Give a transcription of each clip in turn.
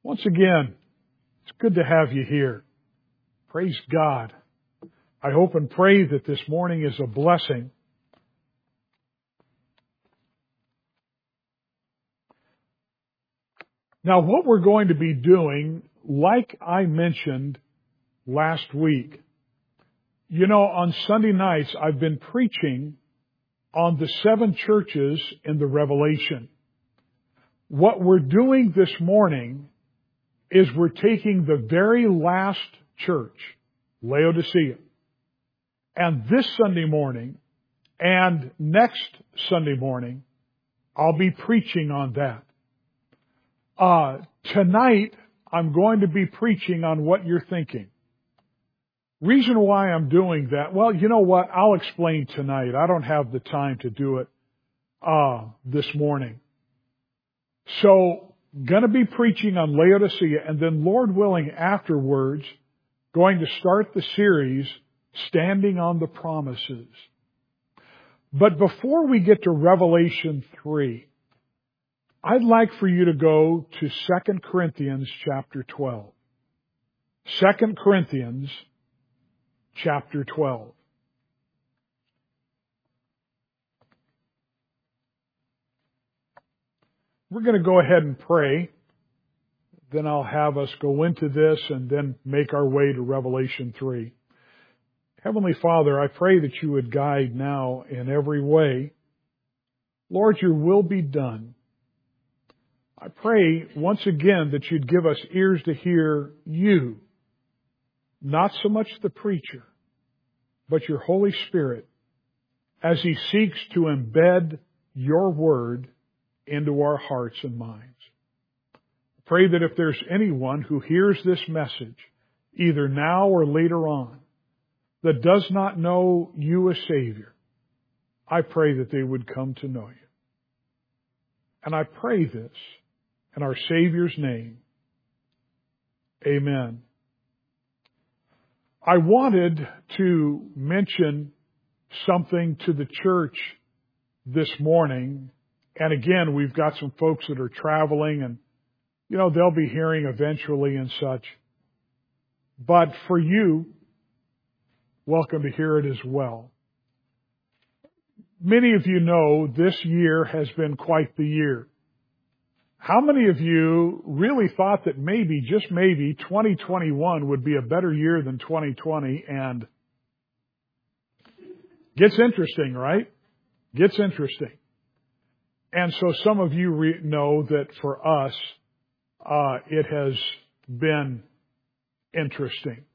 Once again, it's good to have you here. Praise God. I hope and pray that this morning is a blessing. Now, what we're going to be doing, like I mentioned last week, on Sunday nights, I've been preaching on the 7 churches in the Revelation. What we're doing this morning is we're taking the very last church, Laodicea, and this Sunday morning and next Sunday morning, I'll be preaching on that. Tonight, I'm going to be preaching on what you're thinking. Reason why I'm doing that, well, you know what? I'll explain tonight. I don't have the time to do it this morning. So, going to be preaching on Laodicea, and then, Lord willing, afterwards, going to start the series, Standing on the Promises. But before we get to Revelation 3, I'd like for you to go to 2 Corinthians chapter 12. 2 Corinthians chapter 12. We're going to go ahead and pray. Then I'll have us go into this and then make our way to Revelation 3. Heavenly Father, I pray that you would guide now in every way. Lord, your will be done. I pray once again that you'd give us ears to hear you, not so much the preacher, but your Holy Spirit as he seeks to embed your word into our hearts and minds. Pray that if there's anyone who hears this message, either now or later on, that does not know you as Savior, I pray that they would come to know you. And I pray this in our Savior's name. Amen. I wanted to mention something to the church this morning. And again, we've got some folks that are traveling and, they'll be hearing eventually and such. But for you, welcome to hear it as well. Many of you know this year has been quite the year. How many of you really thought that maybe, just maybe, 2021 would be a better year than 2020? And gets interesting, right? Gets interesting. And so some of you know that for us, it has been interesting.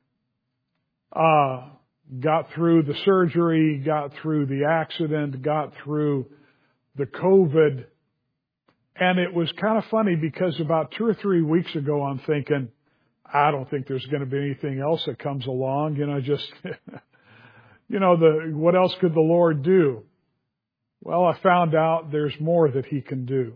Got through the surgery, got through the accident, got through the COVID. And it was kind of funny because about 2 or 3 weeks ago, I'm thinking, I don't think there's going to be anything else that comes along. What else could the Lord do? Well, I found out there's more that he can do.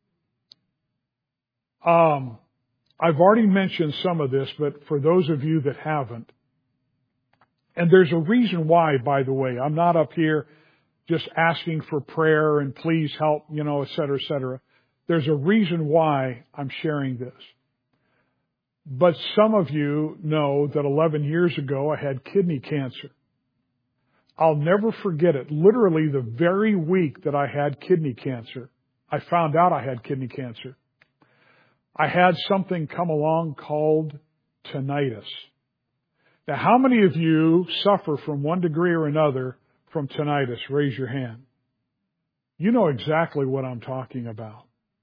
I've already mentioned some of this, but for those of you that haven't, and there's a reason why, by the way, I'm not up here just asking for prayer and please help, et cetera, et cetera. There's a reason why I'm sharing this. But some of you know that 11 years ago I had kidney cancer. I'll never forget it. Literally the very week that I had kidney cancer, I found out I had kidney cancer. I had something come along called tinnitus. Now, how many of you suffer from one degree or another from tinnitus? Raise your hand. You know exactly what I'm talking about.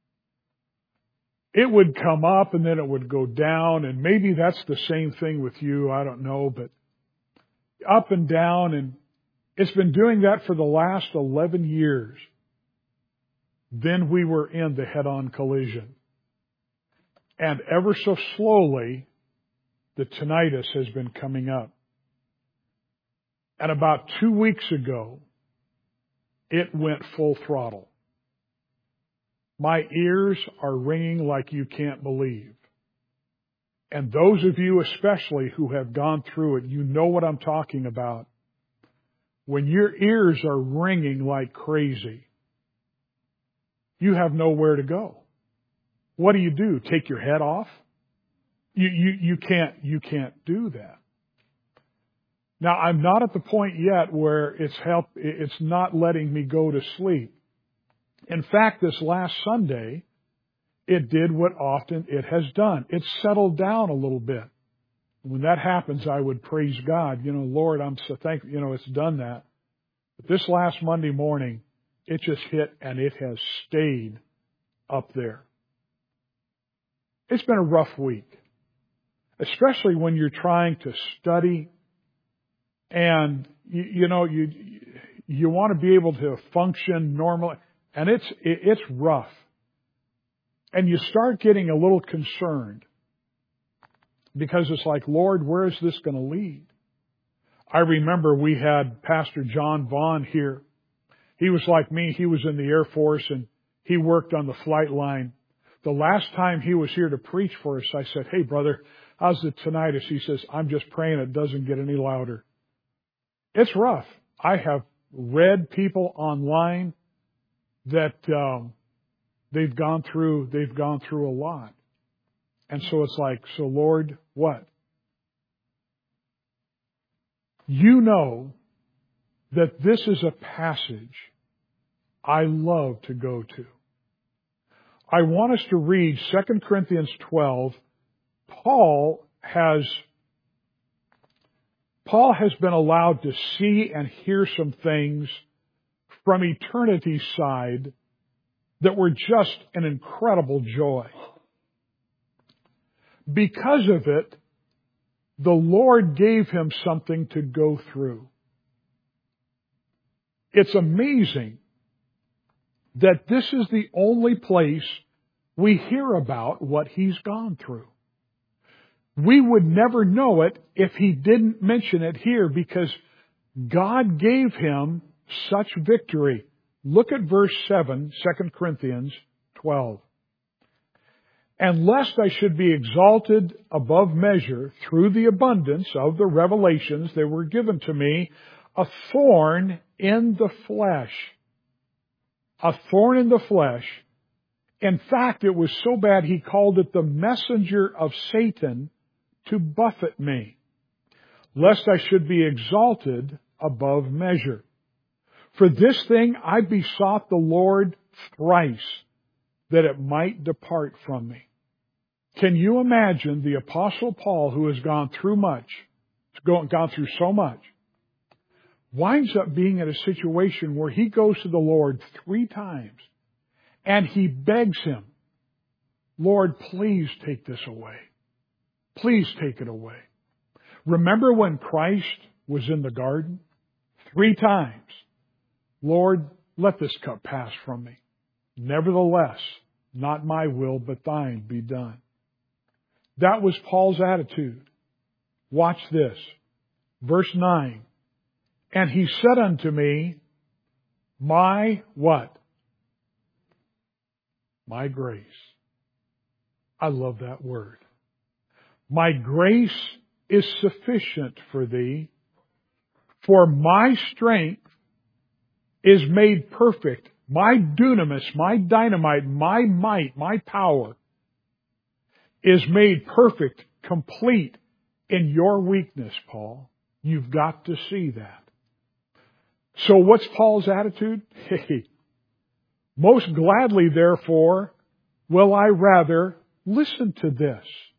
It would come up and then it would go down, and maybe that's the same thing with you. I don't know, but up and down, and it's been doing that for the last 11 years. Then we were in the head-on collision. And ever so slowly, the tinnitus has been coming up. And about 2 weeks ago, it went full throttle. My ears are ringing like you can't believe. And those of you especially who have gone through it, you know what I'm talking about. When your ears are ringing like crazy, you have nowhere to go. What do? Take your head off? You can't do that. Now, I'm not at the point yet where it's not letting me go to sleep. In fact, this last Sunday, it did what often it has done. It settled down a little bit. When that happens, I would praise God. Lord, I'm so thankful, it's done that. But this last Monday morning, it just hit and it has stayed up there. It's been a rough week, especially when you're trying to study and you want to be able to function normally, and it's rough. And you start getting a little concerned because it's like, Lord, where is this going to lead? I remember we had Pastor John Vaughn here. He was like me. He was in the Air Force and he worked on the flight line. The last time he was here to preach for us, I said, hey, brother, how's the tinnitus? He says, I'm just praying it doesn't get any louder. It's rough. I have read people online that they've gone through a lot. And so it's like, so Lord, what? You know that this is a passage I love to go to. I want us to read 2 Corinthians 12. Paul has been allowed to see and hear some things from eternity's side that were just an incredible joy. Because of it, the Lord gave him something to go through. It's amazing that this is the only place we hear about what he's gone through. We would never know it if he didn't mention it here because God gave him such victory. Look at verse 7, 2 Corinthians 12. And lest I should be exalted above measure through the abundance of the revelations that were given to me, a thorn in the flesh. A thorn in the flesh. In fact, it was so bad he called it the messenger of Satan to buffet me, lest I should be exalted above measure. For this thing I besought the Lord thrice, that it might depart from me. Can you imagine the Apostle Paul, who has gone through so much, winds up being in a situation where he goes to the Lord 3 times and he begs him, Lord, please take this away. Please take it away. Remember when Christ was in the garden? 3 times. Lord, let this cup pass from me. Nevertheless, not my will, but thine be done. That was Paul's attitude. Watch this. Verse 9. And he said unto me, my what? My grace. I love that word. My grace is sufficient for thee, for my strength is made perfect. My dunamis, my dynamite, my might, my power is made perfect, complete in your weakness, Paul. You've got to see that. So what's Paul's attitude? Hey, most gladly, therefore, will I rather, listen to this,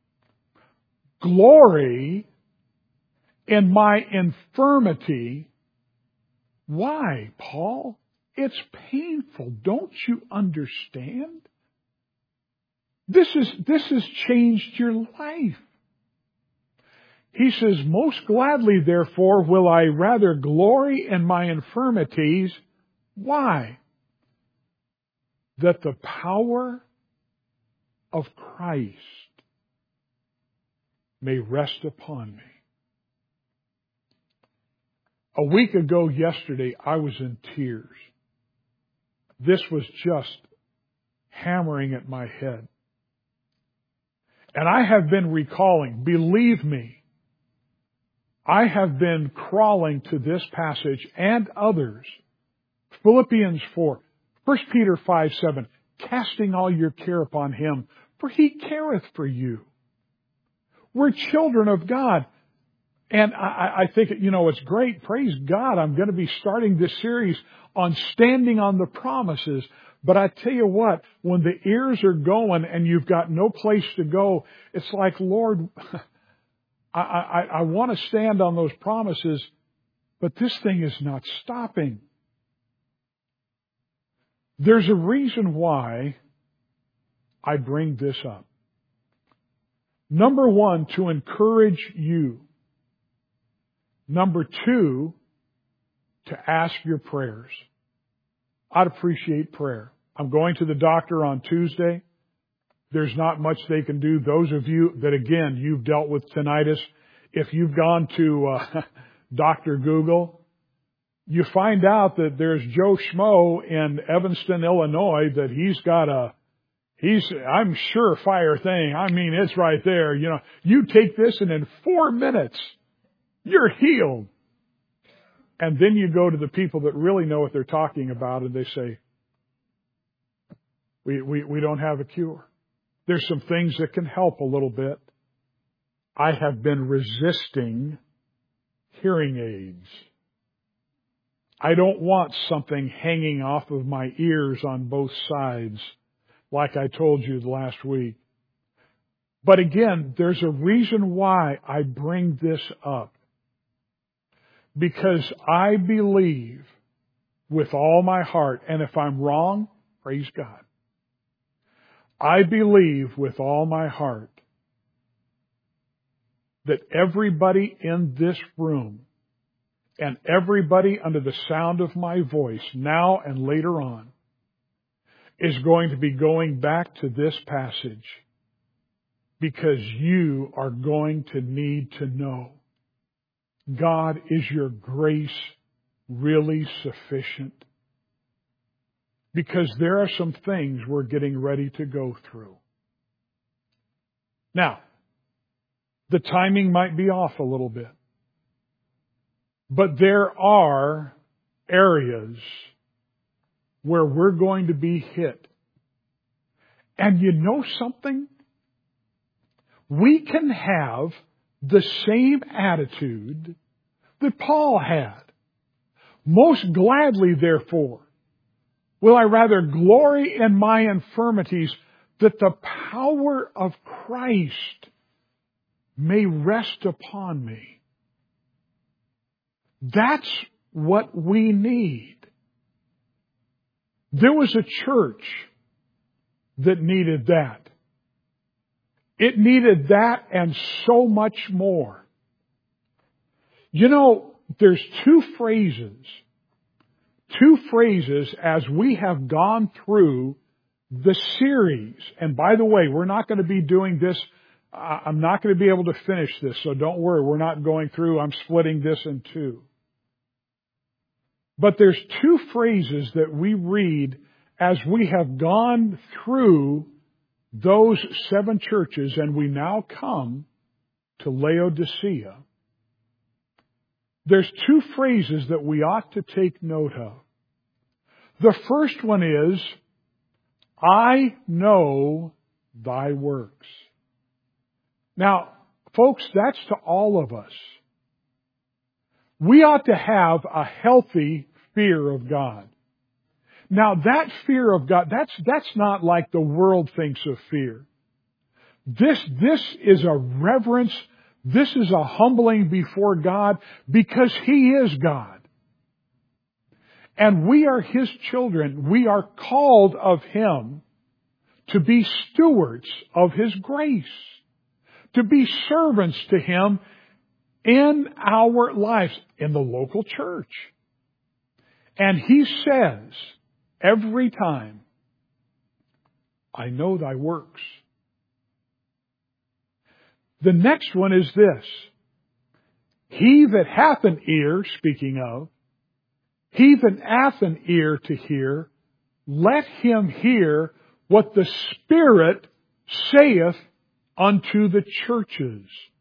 glory in my infirmity. Why, Paul? It's painful. Don't you understand? This has changed your life. He says, most gladly, therefore, will I rather glory in my infirmities. Why? That the power of Christ may rest upon me. A week ago yesterday, I was in tears. This was just hammering at my head. And I have been recalling, believe me, I have been crawling to this passage and others. Philippians 4, 1 Peter 5:7, casting all your care upon him, for he careth for you. We're children of God. And I think, it's great. Praise God. I'm going to be starting this series on standing on the promises. But I tell you what, when the ears are going and you've got no place to go, it's like, Lord, I want to stand on those promises, but this thing is not stopping. There's a reason why I bring this up. Number one, to encourage you. Number two, to ask your prayers. I'd appreciate prayer. I'm going to the doctor on Tuesday. There's not much they can do. Those of you that, again, you've dealt with tinnitus, if you've gone to Dr. Google, you find out that there's Joe Schmo in Evanston, Illinois, that he's got I'm surefire thing. I mean, it's right there. You take this and in 4 minutes, you're healed. And then you go to the people that really know what they're talking about and they say, we don't have a cure. There's some things that can help a little bit. I have been resisting hearing aids. I don't want something hanging off of my ears on both sides, like I told you last week. But again, there's a reason why I bring this up. Because I believe with all my heart, and if I'm wrong, praise God. I believe with all my heart that everybody in this room and everybody under the sound of my voice now and later on is going to be going back to this passage because you are going to need to know, God, is your grace really sufficient? Because there are some things we're getting ready to go through. Now, the timing might be off a little bit. But there are areas where we're going to be hit. And you know something? We can have the same attitude that Paul had. Most gladly, therefore, will I rather glory in my infirmities, that the power of Christ may rest upon me. That's what we need. There was a church that needed that. It needed that and so much more. There's two phrases as we have gone through the series. And by the way, we're not going to be doing this. I'm not going to be able to finish this, so don't worry. We're not going through. I'm splitting this in two. But there's two phrases that we read as we have gone through those 7 churches, and we now come to Laodicea. There's 2 phrases that we ought to take note of. The first one is, I know thy works. Now, folks, that's to all of us. We ought to have a healthy fear of God. Now, that fear of God, that's not like the world thinks of fear. This is a reverence. This is a humbling before God because He is God. And we are His children. We are called of Him to be stewards of His grace, to be servants to Him in our lives, in the local church. And He says every time, I know thy works. The next one is this. He that hath an ear, speaking of, he that hath an ear to hear, let him hear what the Spirit saith unto the churches.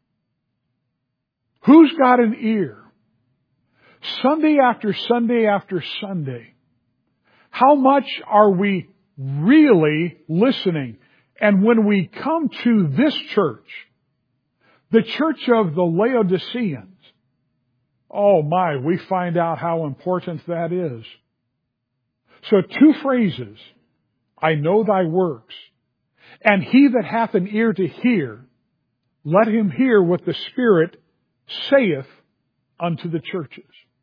Who's got an ear? Sunday after Sunday after Sunday. How much are we really listening? And when we come to this church, The church of the Laodiceans. Oh my, we find out how important that is. So 2 phrases. I know thy works. And he that hath an ear to hear, let him hear what the Spirit saith unto the churches.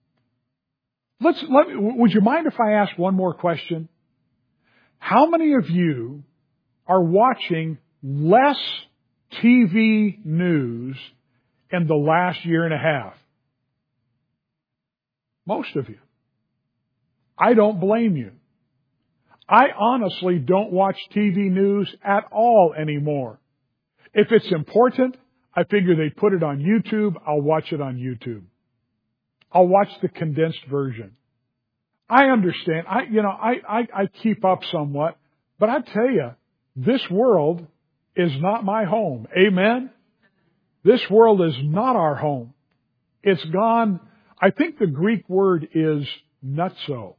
Would you mind if I ask one more question? How many of you are watching less TV news in the last year and a half? Most of you. I don't blame you. I honestly don't watch TV news at all anymore. If it's important, I figure they put it on YouTube, I'll watch it on YouTube. I'll watch the condensed version. I understand. I keep up somewhat, but I tell you, this world is not my home. Amen? This world is not our home. It's gone. I think the Greek word is nutso.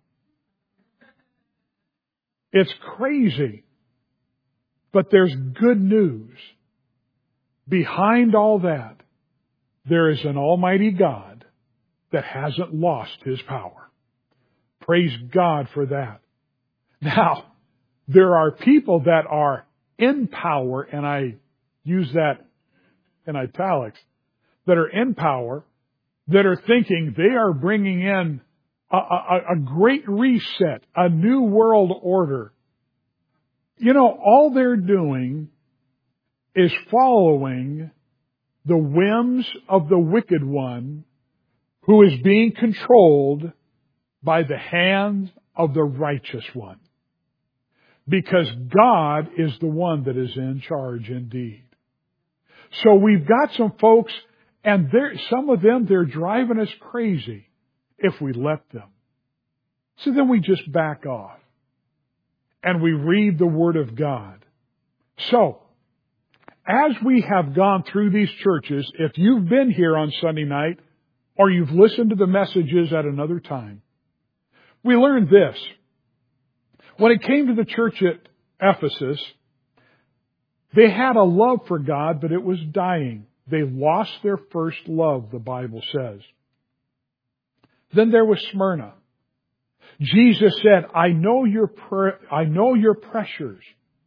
It's crazy. But there's good news. Behind all that, there is an almighty God that hasn't lost His power. Praise God for that. Now, there are people that are in power, and I use that in italics, that are in power, that are thinking they are bringing in a great reset, a new world order. All they're doing is following the whims of the wicked one who is being controlled by the hand of the righteous one. Because God is the one that is in charge indeed. So we've got some folks, and some of them, they're driving us crazy if we let them. So then we just back off. And we read the Word of God. So, as we have gone through these churches, if you've been here on Sunday night, or you've listened to the messages at another time, we learned this. When it came to the church at Ephesus, they had a love for God, but it was dying. They lost their first love, the Bible says. Then there was Smyrna. Jesus said, I know your pressures.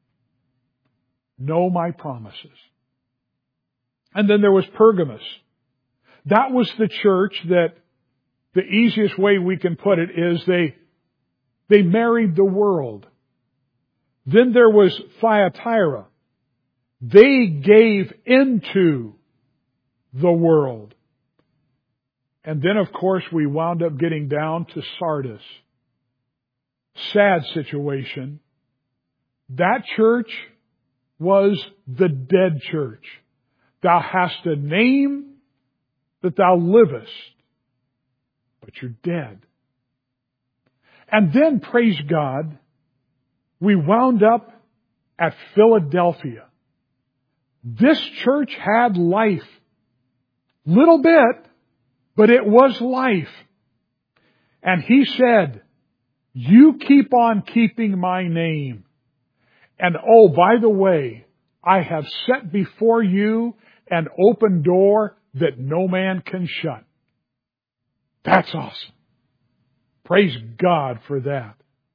Know my promises. And then there was Pergamos. That was the church that, the easiest way we can put it is they married the world. Then there was Thyatira. They gave into the world. And then, of course, we wound up getting down to Sardis. Sad situation. That church was the dead church. Thou hast a name that thou livest, but you're dead. And then, praise God, we wound up at Philadelphia. This church had life. Little bit, but it was life. And he said, you keep on keeping my name. And oh, by the way, I have set before you an open door that no man can shut. That's awesome. Praise God for that.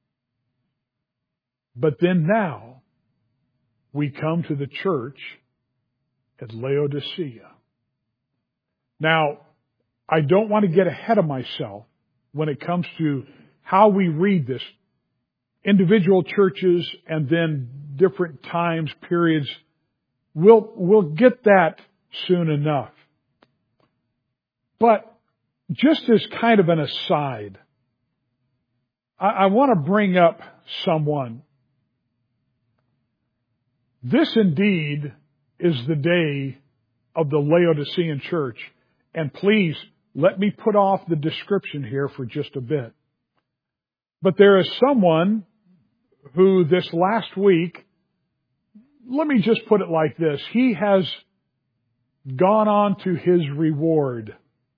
But then now, we come to the church at Laodicea. Now, I don't want to get ahead of myself when it comes to how we read this. Individual churches and then different times, periods. We'll get that soon enough. But just as kind of an aside, I want to bring up someone. This indeed is the day of the Laodicean church. And please, let me put off the description here for just a bit. But there is someone who this last week, let me just put it like this, he has gone on to his reward.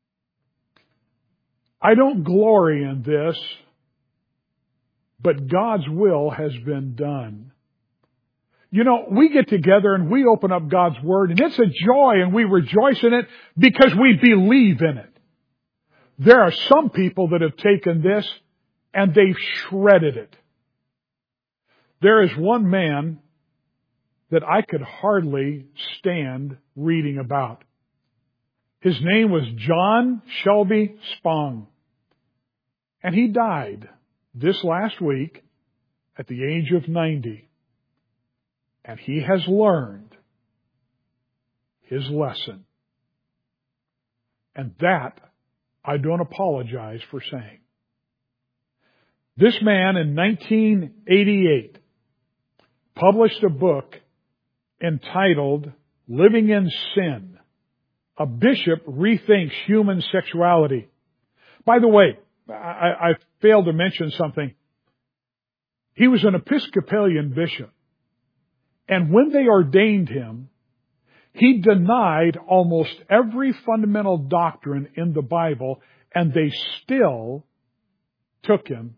I don't glory in this, but God's will has been done. We get together and we open up God's Word, and it's a joy, and we rejoice in it because we believe in it. There are some people that have taken this and they've shredded it. There is one man that I could hardly stand reading about. His name was John Shelby Spong. And he died this last week at the age of 90. And he has learned his lesson. And that I don't apologize for saying. This man in 1988 published a book entitled Living in Sin. A Bishop Rethinks Human Sexuality. By the way, I failed to mention something. He was an Episcopalian bishop. And when they ordained him, he denied almost every fundamental doctrine in the Bible, and they still took him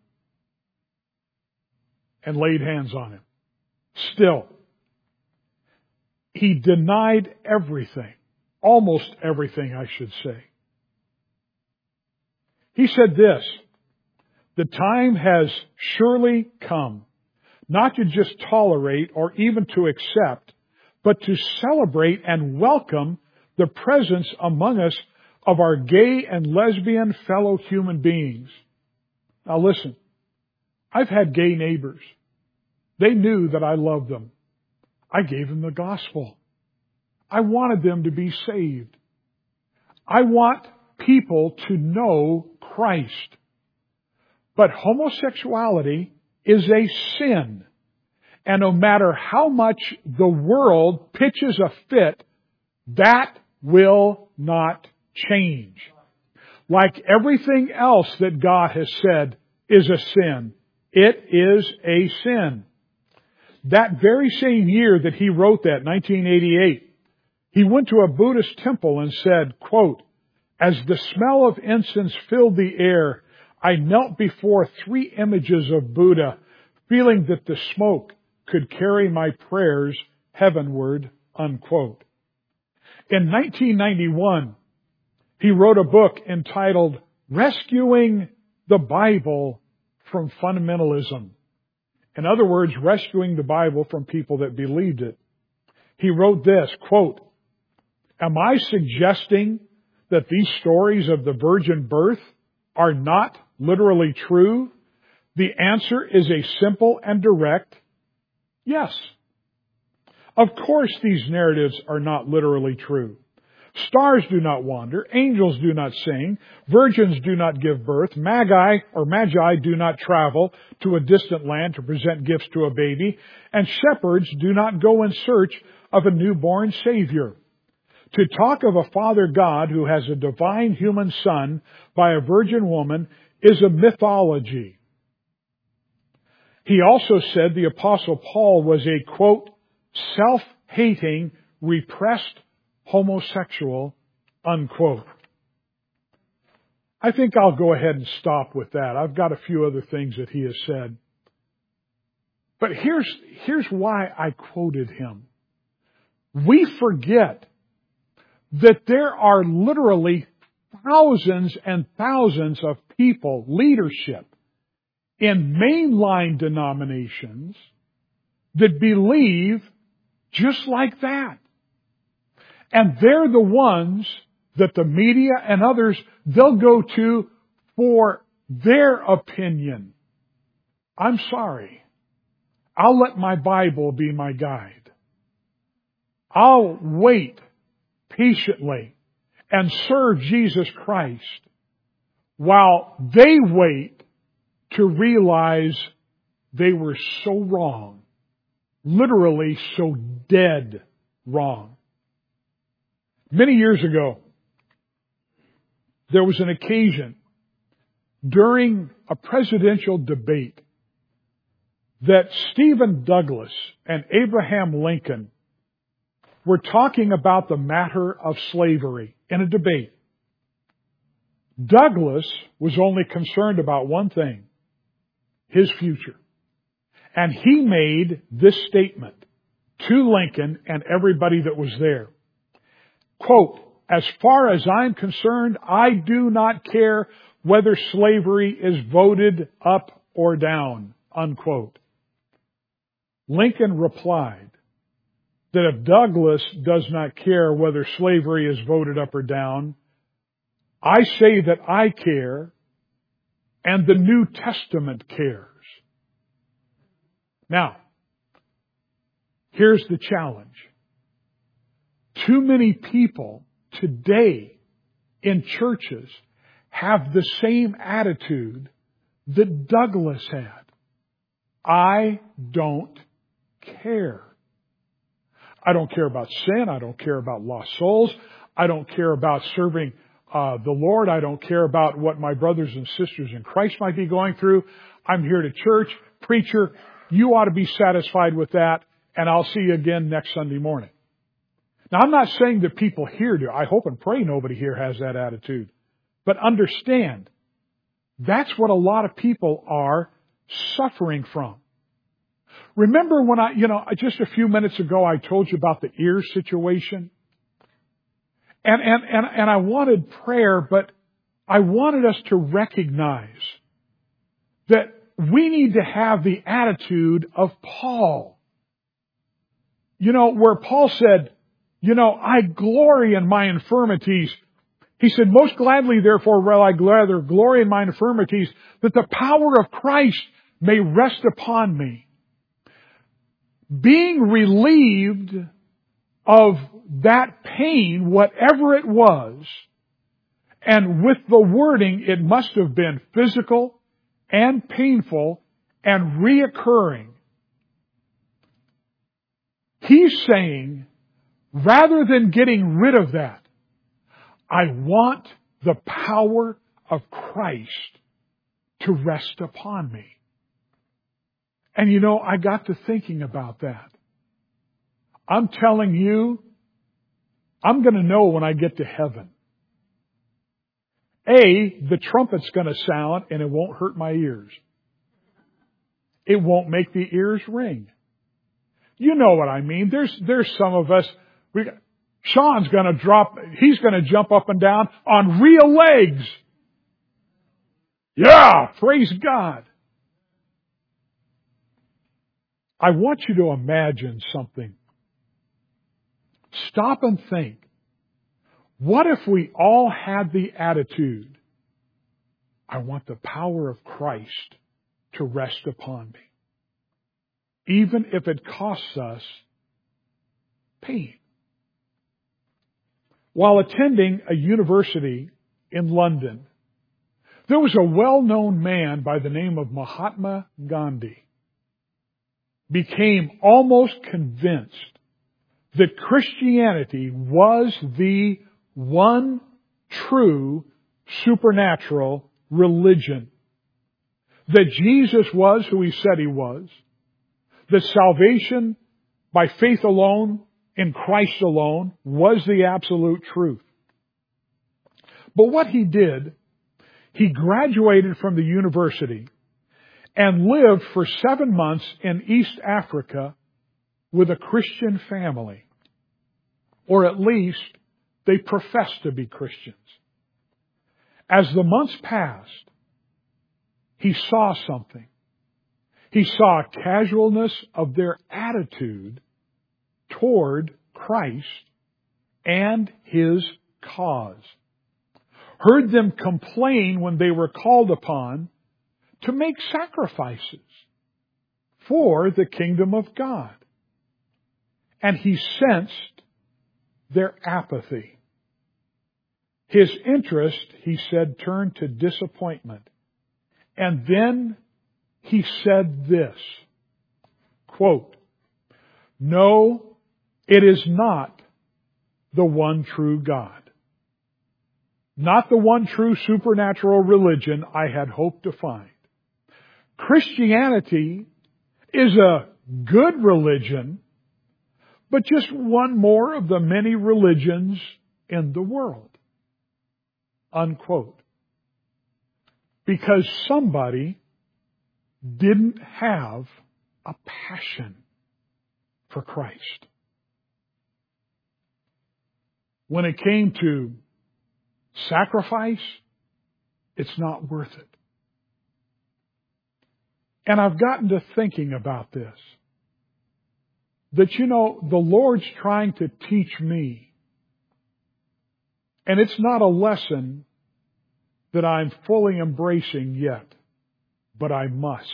and laid hands on him. Still. He denied everything. Almost everything, I should say. He said this, the time has surely come, not to just tolerate or even to accept, but to celebrate and welcome the presence among us of our gay and lesbian fellow human beings. Now listen, I've had gay neighbors. They knew that I loved them. I gave them the gospel. I wanted them to be saved. I want people to know Christ. But homosexuality is a sin. And no matter how much the world pitches a fit, that will not change. Like everything else that God has said is a sin. It is a sin. That very same year that he wrote that, 1988, he went to a Buddhist temple and said, quote, as the smell of incense filled the air, I knelt before 3 images of Buddha, feeling that the smoke could carry my prayers heavenward, unquote. In 1991, he wrote a book entitled Rescuing the Bible from Fundamentalism. In other words, rescuing the Bible from people that believed it. He wrote this, quote, am I suggesting that these stories of the virgin birth are not literally true? The answer is a simple and direct yes. Of course these narratives are not literally true. Stars do not wander, angels do not sing, virgins do not give birth, magi do not travel to a distant land to present gifts to a baby, and shepherds do not go in search of a newborn Savior. To talk of a Father God who has a divine human Son by a virgin woman is a mythology. He also said the Apostle Paul was a, quote, self-hating, repressed homosexual, unquote. I think I'll go ahead and stop with that. I've got a few other things that he has said. But here's why I quoted him. We forget that there are literally thousands and thousands of people, leadership, in mainline denominations that believe just like that. And they're the ones that the media and others, they'll go to for their opinion. I'm sorry. I'll let my Bible be my guide. I'll wait patiently and serve Jesus Christ while they wait to realize they were so wrong. Literally so dead wrong. Many years ago, there was an occasion during a presidential debate that Stephen Douglas and Abraham Lincoln were talking about the matter of slavery in a debate. Douglas was only concerned about one thing, his future. And he made this statement, to Lincoln and everybody that was there. Quote, "As far as I'm concerned, I do not care whether slavery is voted up or down," unquote. Lincoln replied that if Douglas does not care whether slavery is voted up or down, I say that I care and the New Testament cares. Now, here's the challenge. Too many people today in churches have the same attitude that Douglas had. I don't care. I don't care about sin. I don't care about lost souls. I don't care about serving the Lord. I don't care about what my brothers and sisters in Christ might be going through. I'm here to church. Preacher, you ought to be satisfied with that, and I'll see you again next Sunday morning. Now, I'm not saying that people here do. I hope and pray nobody here has that attitude. But understand, that's what a lot of people are suffering from. Remember when just a few minutes ago I told you about the ear situation? And I wanted prayer, but I wanted us to recognize that we need to have the attitude of Paul. Where Paul said, I glory in my infirmities. He said, most gladly, therefore, will I rather glory in my infirmities, that the power of Christ may rest upon me. Being relieved of that pain, whatever it was, and with the wording, it must have been physical and painful and reoccurring. He's saying, rather than getting rid of that, I want the power of Christ to rest upon me. And I got to thinking about that. I'm telling you, I'm going to know when I get to heaven. The trumpet's going to sound and it won't hurt my ears. It won't make the ears ring. You know what I mean. There's some of us, Sean's going to he's going to jump up and down on real legs. Yeah, praise God. I want you to imagine something. Stop and think. What if we all had the attitude, I want the power of Christ to rest upon me, even if it costs us pain? While attending a university in London, there was a well-known man by the name of Mahatma Gandhi. Became almost convinced that Christianity was the one true supernatural religion. That Jesus was who He said He was. That salvation by faith alone, in Christ alone, was the absolute truth. But what he did, he graduated from the university and lived for 7 months in East Africa with a Christian family. Or at least, they professed to be Christians. As the months passed, he saw something. He saw a casualness of their attitude toward Christ and His cause. Heard them complain when they were called upon to make sacrifices for the kingdom of God. And he sensed their apathy. His interest, he said, turned to disappointment. And then he said this, quote, "No, it is not the one true God. Not the one true supernatural religion I had hoped to find. Christianity is a good religion, but just one more of the many religions in the world." Unquote. Because somebody didn't have a passion for Christ. When it came to sacrifice, it's not worth it. And I've gotten to thinking about this. That, the Lord's trying to teach me. And it's not a lesson that I'm fully embracing yet, but I must.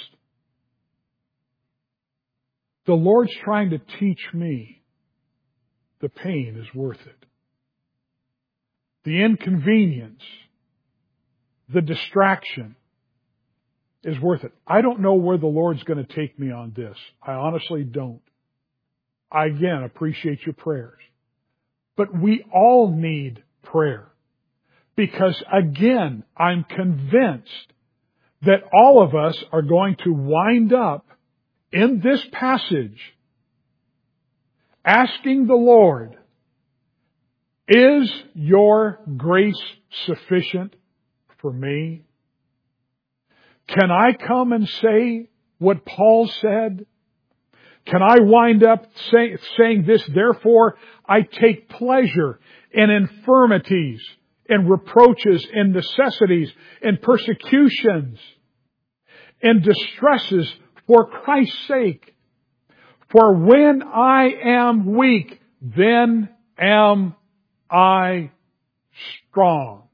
The Lord's trying to teach me the pain is worth it. The inconvenience, the distraction is worth it. I don't know where the Lord's going to take me on this. I honestly don't. I again appreciate your prayers. But we all need prayer. Because again, I'm convinced that all of us are going to wind up in this passage asking the Lord, is your grace sufficient for me? Can I come and say what Paul said? Can I wind up saying this, therefore I take pleasure in infirmities, in reproaches, in necessities, in persecutions, in distresses for Christ's sake. For when I am weak, then am I strong.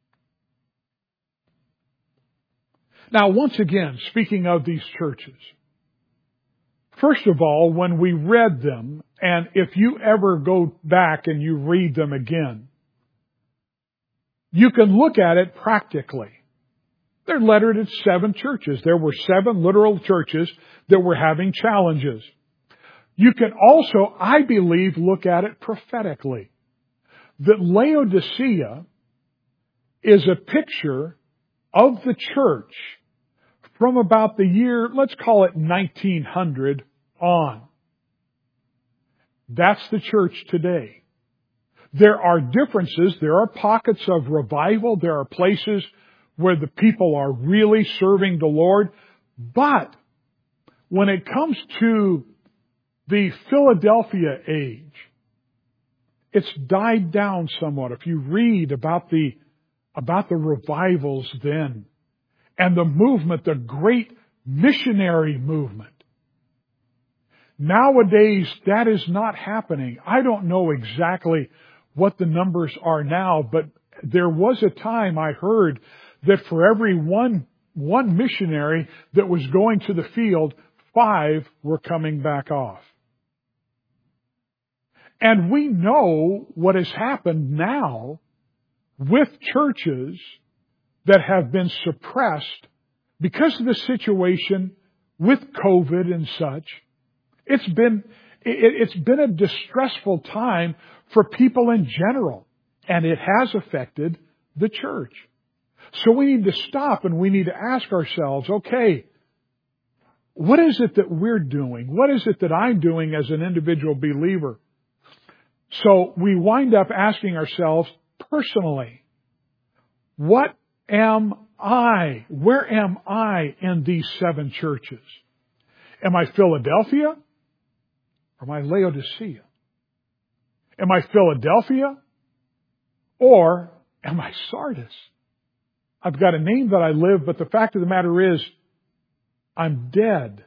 Now, once again, speaking of these churches, first of all, when we read them, and if you ever go back and you read them again, you can look at it practically. They're lettered at 7 churches. There were 7 literal churches that were having challenges. You can also, I believe, look at it prophetically. That Laodicea is a picture of the church from about the year, let's call it 1900 on. That's the church today. There are differences. There are pockets of revival. There are places where the people are really serving the Lord. But when it comes to the Philadelphia age, it's died down somewhat. If you read about the revivals then, and the movement, the great missionary movement. Nowadays, that is not happening. I don't know exactly what the numbers are now, but there was a time I heard that for every one missionary that was going to the field, 5 were coming back off. And we know what has happened now with churches that have been suppressed because of the situation with COVID and such. It's been a distressful time for people in general, and it has affected the church. So we need to stop and we need to ask ourselves, okay, what is it that we're doing? What is it that I'm doing as an individual believer? So we wind up asking ourselves personally, what am I? Where am I in these 7 churches? Am I Philadelphia? Or am I Laodicea? Am I Philadelphia? Or am I Sardis? I've got a name that I live, but the fact of the matter is, I'm dead.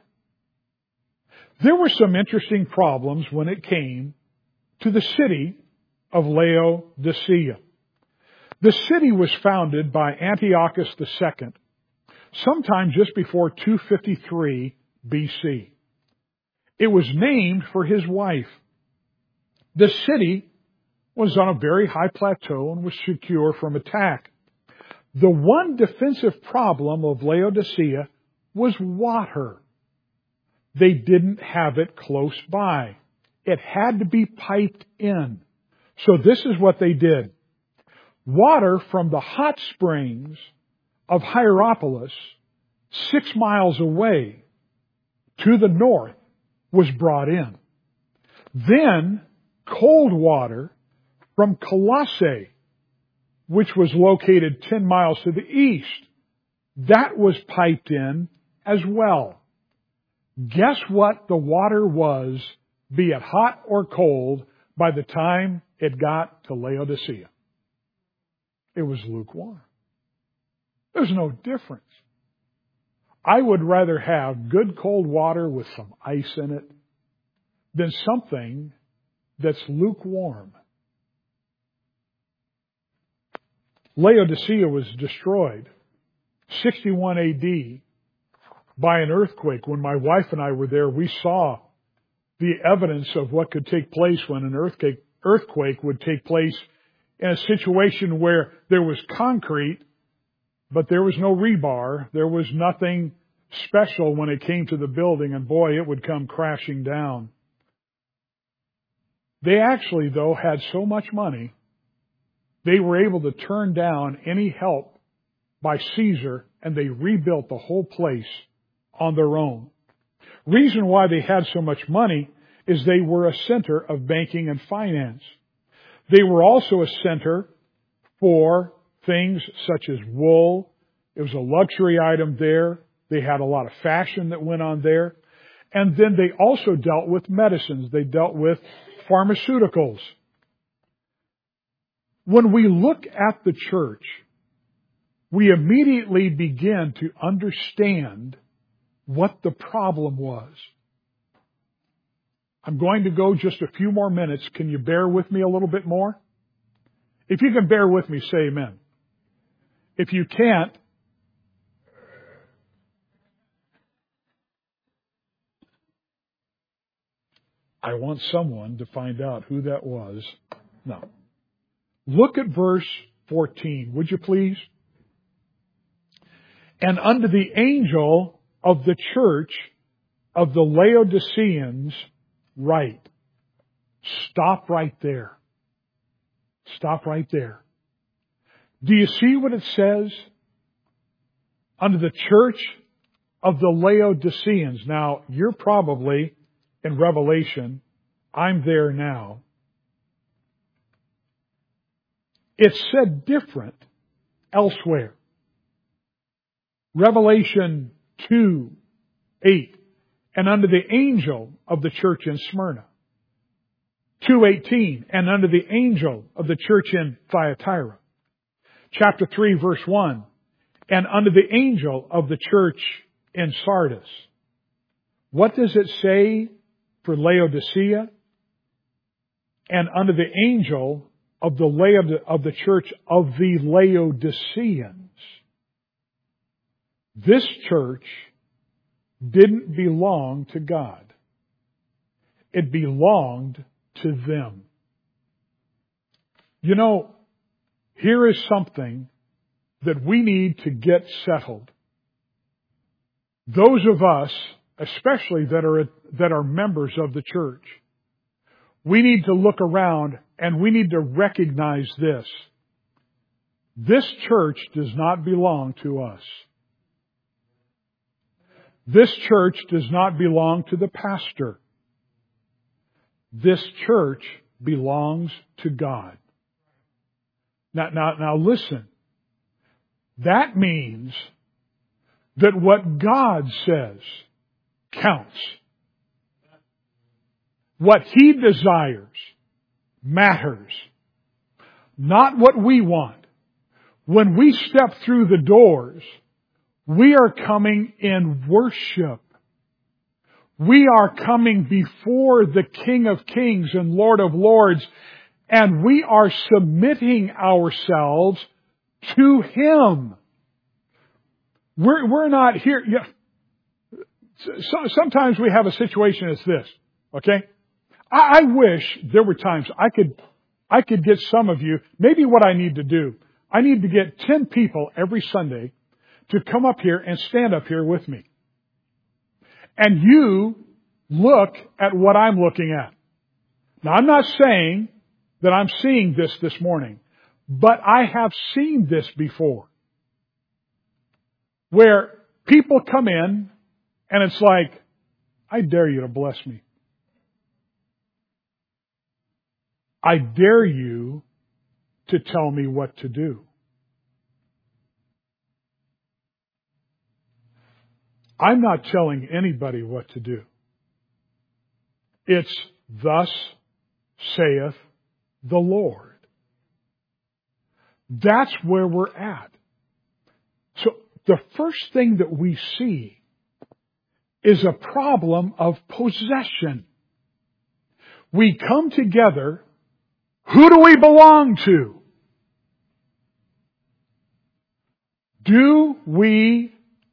There were some interesting problems when it came to the city of Laodicea. The city was founded by Antiochus II, sometime just before 253 BC. It was named for his wife. The city was on a very high plateau and was secure from attack. The one defensive problem of Laodicea was water. They didn't have it close by. It had to be piped in. So this is what they did. Water from the hot springs of Hierapolis, 6 miles away to the north, was brought in. Then cold water from Colossae, which was located 10 miles to the east, that was piped in as well. Guess what the water was be it hot or cold, by the time it got to Laodicea. It was lukewarm. There's no difference. I would rather have good cold water with some ice in it than something that's lukewarm. Laodicea was destroyed 61 AD by an earthquake. When my wife and I were there, we saw the evidence of what could take place when an earthquake would take place in a situation where there was concrete, but there was no rebar. There was nothing special when it came to the building, and boy, it would come crashing down. They actually, though, had so much money, they were able to turn down any help by Caesar, and they rebuilt the whole place on their own. Reason why they had so much money is they were a center of banking and finance. They were also a center for things such as wool. It was a luxury item there. They had a lot of fashion that went on there. And then they also dealt with medicines. They dealt with pharmaceuticals. When we look at the church, we immediately begin to understand what the problem was. I'm going to go just a few more minutes. Can you bear with me a little bit more? If you can bear with me, say amen. If you can't, I want someone to find out who that was. No. Look at verse 14, would you please? And unto the angel of the church of the Laodiceans write. Stop right there. Stop right there. Do you see what it says? Unto the church of the Laodiceans. Now, you're probably in Revelation. I'm there now. It's said different elsewhere. Revelation 2:8. And unto the angel of the church in Smyrna. 2:18. And unto the angel of the church in Thyatira. Chapter 3, verse 1. And unto the angel of the church in Sardis. What does it say for Laodicea? And unto the angel of the church of the Laodiceans. This church didn't belong to God. It belonged to them. You know, here is something that we need to get settled. Those of us, especially that are members of the church, we need to look around and we need to recognize this. This church does not belong to us. This church does not belong to the pastor. This church belongs to God. Now listen. That means that what God says counts. What He desires matters. Not what we want. When we step through the doors, we are coming in worship. We are coming before the King of Kings and Lord of Lords, and we are submitting ourselves to Him. We're not here. Sometimes we have a situation as this, okay? I wish there were times I could get some of you, maybe what I need to do, I need to get 10 people every Sunday to come up here and stand up here with me. And you look at what I'm looking at. Now, I'm not saying that I'm seeing this morning, but I have seen this before. Where people come in and it's like, I dare you to bless me. I dare you to tell me what to do. I'm not telling anybody what to do. It's thus saith the Lord. That's where we're at. So the first thing that we see is a problem of possession. We come together. Who do we belong to? Do we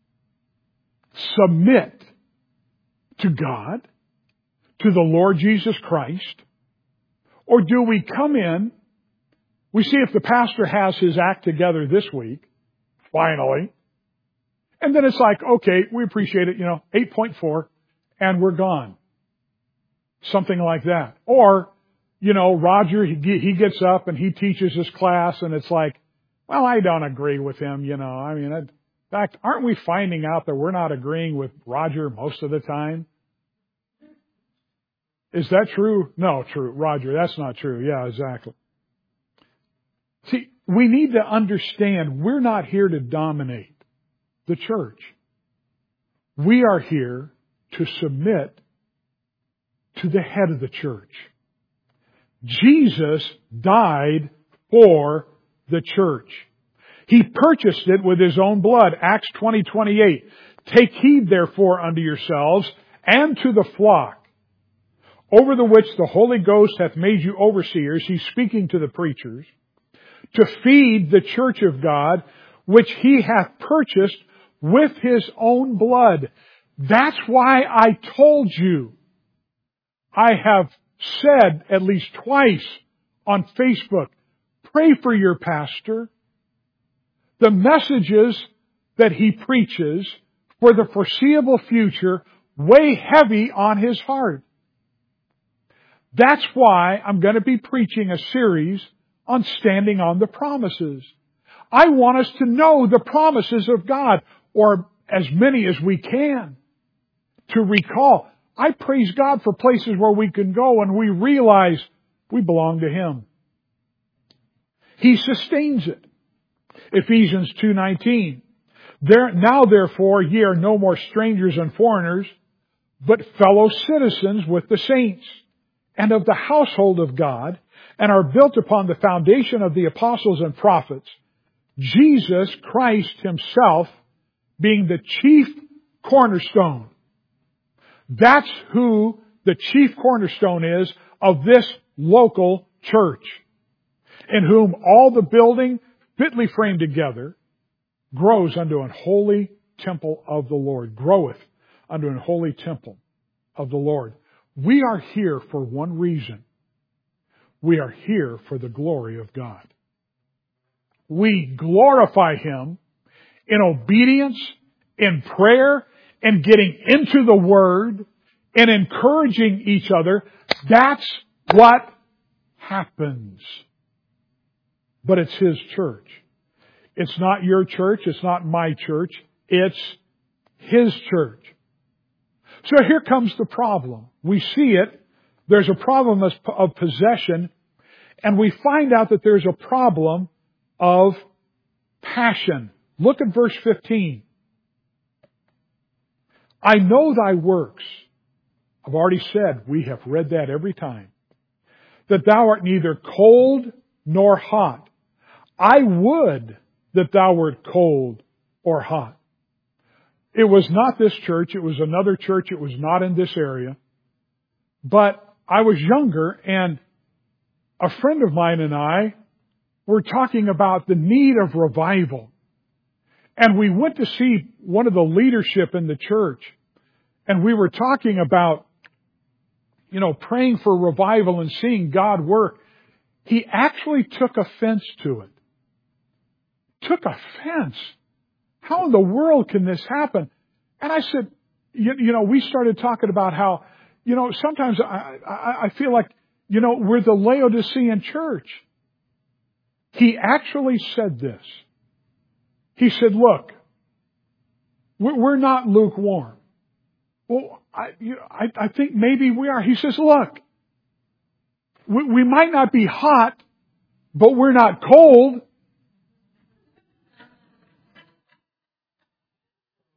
submit to God, to the Lord Jesus Christ, or do we come in, we see if the pastor has his act together this week, finally, and then it's like, okay, we appreciate it, 8.4, and we're gone. Something like that. Or, Roger, he gets up and he teaches his class and it's like, well, I don't agree with him, in fact, aren't we finding out that we're not agreeing with Roger most of the time? Is that true? No, true. Roger, that's not true. Yeah, exactly. See, we need to understand we're not here to dominate the church. We are here to submit to the head of the church. Jesus died for the church. He purchased it with His own blood. Acts 20:28. Take heed therefore unto yourselves and to the flock, over the which the Holy Ghost hath made you overseers. He's speaking to the preachers. To feed the church of God, which He hath purchased with His own blood. That's why I told you. I have said at least twice on Facebook, pray for your pastor. The messages that he preaches for the foreseeable future weigh heavy on his heart. That's why I'm going to be preaching a series on standing on the promises. I want us to know the promises of God, or as many as we can, to recall. I praise God for places where we can go and we realize we belong to Him. He sustains it. Ephesians 2:19. Now therefore ye are no more strangers and foreigners, but fellow citizens with the saints, and of the household of God, and are built upon the foundation of the apostles and prophets, Jesus Christ Himself being the chief cornerstone. That's who the chief cornerstone is of this local church, in whom all the building, fitly framed together, grows unto an holy temple of the Lord. Groweth unto an holy temple of the Lord. We are here for one reason. We are here for the glory of God. We glorify Him in obedience, in prayer, in getting into the Word, and encouraging each other. That's what happens. But it's His church. It's not your church. It's not my church. It's His church. So here comes the problem. We see it. There's a problem of possession. And we find out that there's a problem of passion. Look at verse 15. I know thy works. I've already said, we have read that every time, that thou art neither cold nor hot. I would that thou wert cold or hot. It was not this church. It was another church. It was not in this area. But I was younger, and a friend of mine and I were talking about the need of revival. And we went to see one of the leadership in the church. And we were talking about, praying for revival and seeing God work. He actually took offense to it. Took offense. How in the world can this happen? And I said, we started talking about how, sometimes I feel like, we're the Laodicean church. He actually said this. He said, look, we're not lukewarm. Well, I think maybe we are. He says, look, we might not be hot, but we're not cold.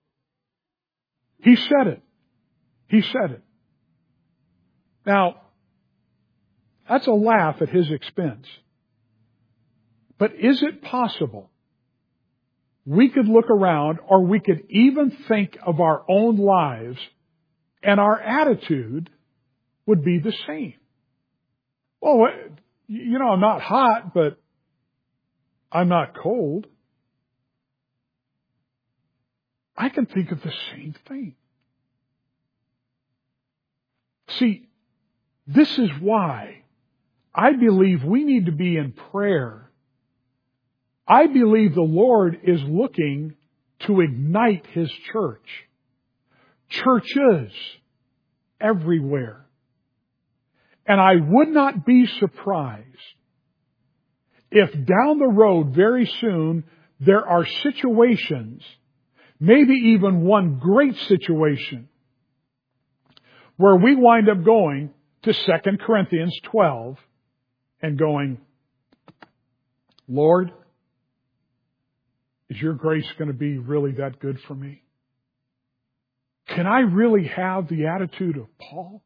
He said it. He said it. Now, That's a laugh at his expense. But is it possible we could look around, or we could even think of our own lives, and our attitude would be the same? Well, I'm not hot, but I'm not cold. I can think of the same thing. See, this is why I believe we need to be in prayer. I believe the Lord is looking to ignite His church. Churches everywhere. And I would not be surprised if down the road very soon there are situations, maybe even one great situation, where we wind up going to 2 Corinthians 12 and going, Lord, is your grace going to be really that good for me? Can I really have the attitude of Paul?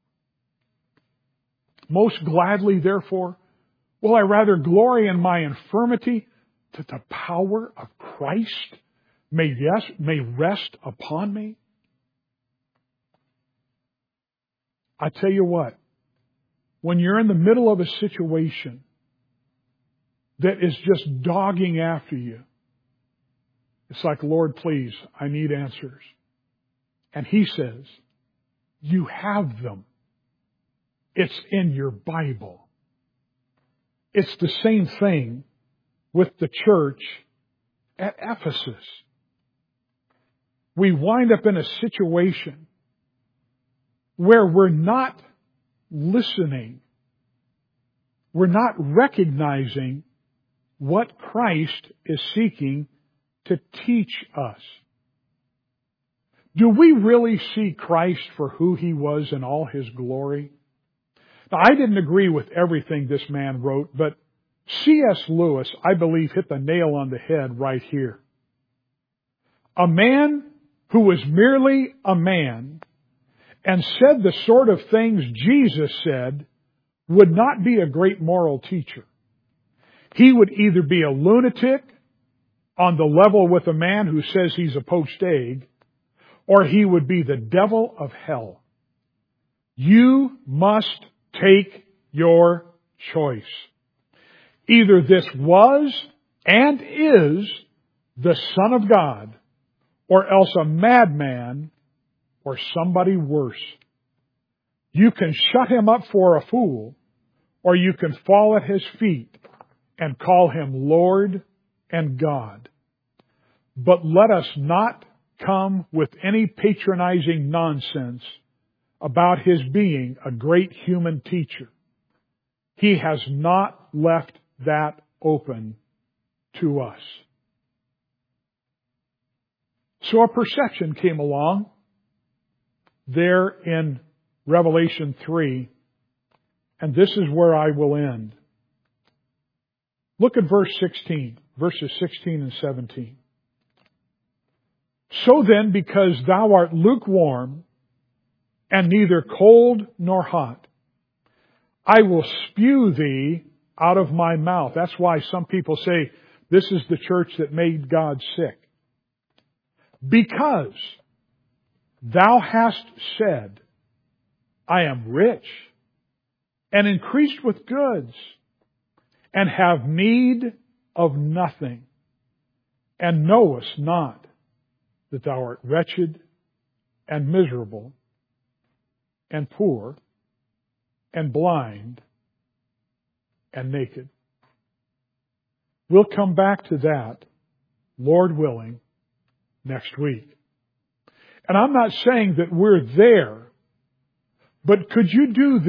Most gladly, therefore, will I rather glory in my infirmity, that the power of Christ may rest upon me? I tell you what, when you're in the middle of a situation that is just dogging after you, it's like, Lord, please, I need answers. And He says, you have them. It's in your Bible. It's the same thing with the church at Ephesus. We wind up in a situation where we're not listening. We're not recognizing what Christ is seeking to teach us. Do we really see Christ for who He was in all His glory? Now, I didn't agree with everything this man wrote, but C.S. Lewis, I believe, hit the nail on the head right here. A man who was merely a man and said the sort of things Jesus said would not be a great moral teacher. He would either be a lunatic on the level with a man who says he's a poached egg, or he would be the devil of hell. You must take your choice. Either this was and is the Son of God, or else a madman, or somebody worse. You can shut Him up for a fool, or you can fall at His feet and call Him Lord and God. But let us not come with any patronizing nonsense about His being a great human teacher. He has not left that open to us. So a perception came along there in Revelation 3, and this is where I will end. Look at verses 16 and 17. So then, because thou art lukewarm, and neither cold nor hot, I will spew thee out of my mouth. That's why some people say this is the church that made God sick. Because thou hast said, I am rich, and increased with goods, and have need of nothing, and knowest not that thou art wretched, and miserable, and poor, and blind, and naked. We'll come back to that, Lord willing, next week. And I'm not saying that we're there, but could you do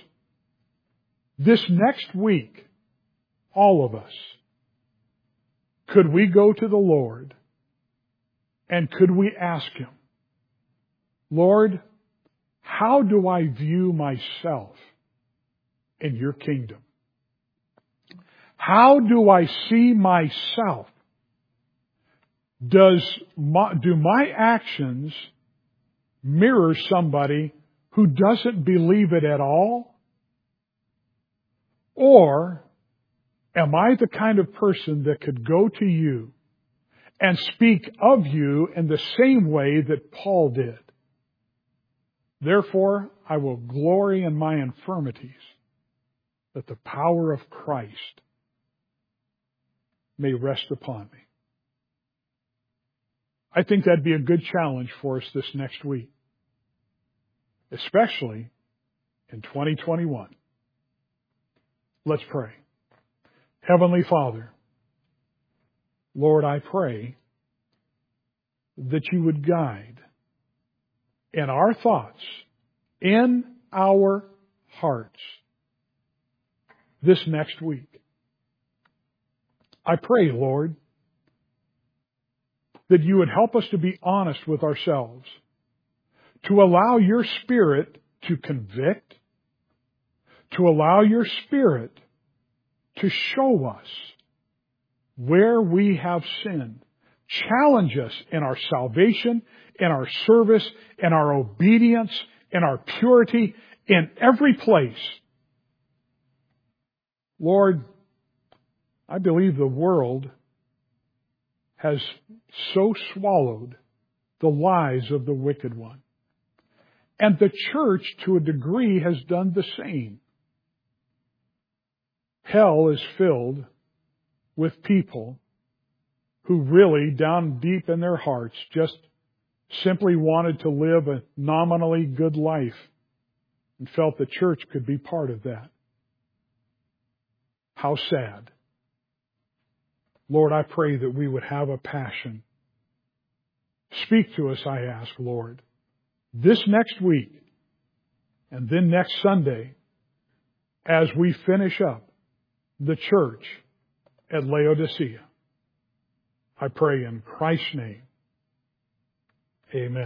this next week, all of us? Could we go to the Lord and could we ask Him, Lord, how do I view myself in your kingdom? How do I see myself? Do my actions mirror somebody who doesn't believe it at all? Or am I the kind of person that could go to you and speak of you in the same way that Paul did? Therefore, I will glory in my infirmities, that the power of Christ may rest upon me. I think that'd be a good challenge for us this next week, especially in 2021. Let's pray. Heavenly Father, Lord, I pray that you would guide in our thoughts, in our hearts, this next week. I pray, Lord, that you would help us to be honest with ourselves, to allow your Spirit to convict, to allow your Spirit to show us where we have sinned. Challenge us in our salvation, in our service, in our obedience, in our purity, in every place. Lord, I believe the world has so swallowed the lies of the wicked one. And the church, to a degree, has done the same. Hell is filled with people who really, down deep in their hearts, just simply wanted to live a nominally good life and felt the church could be part of that. How sad. Lord, I pray that we would have a passion. Speak to us, I ask, Lord, this next week and then next Sunday as we finish up the church at Laodicea. I pray in Christ's name. Amen.